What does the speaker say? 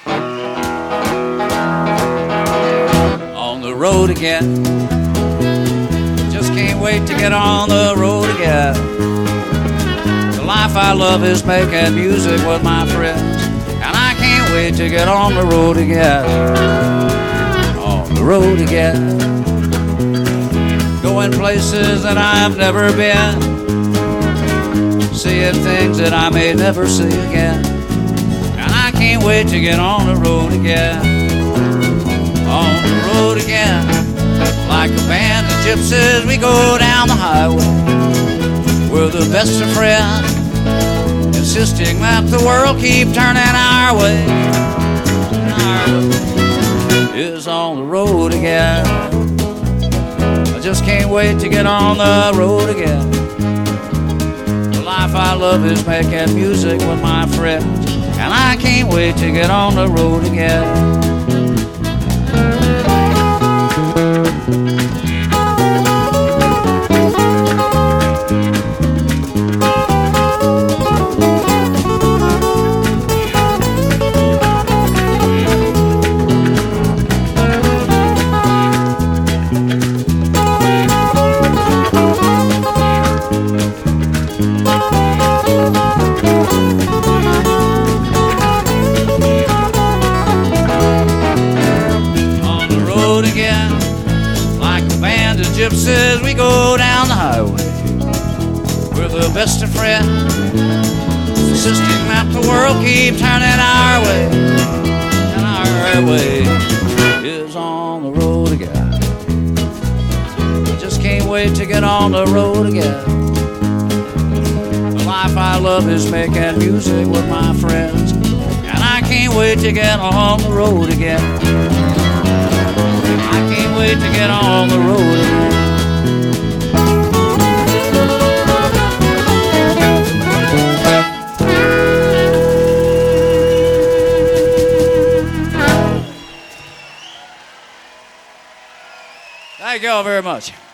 On the road again. Just can't wait to get on the road again. The life I love is making music with my friends, and I can't wait to get on the road again. On the road again. Going places that I've never been, seeing things that I may never see again, and I can't wait to get on the road again. On the road again. Like a band of gypsies, we go down the highway. We're the best of friends, insisting that the world keep turning our way. Our way is on the road again. I just can't wait to get on the road again. The life I love is making music with my friends, and I can't wait to get on the road again. Gypsies, we go down the highway. We're the best of friends, insisting that the world keep turning our way. And our way is on the road again. I just can't wait to get on the road again. The life I love is making music with my friends, and I can't wait to get on the road again. I can't wait to get on the road again. Thank you all very much.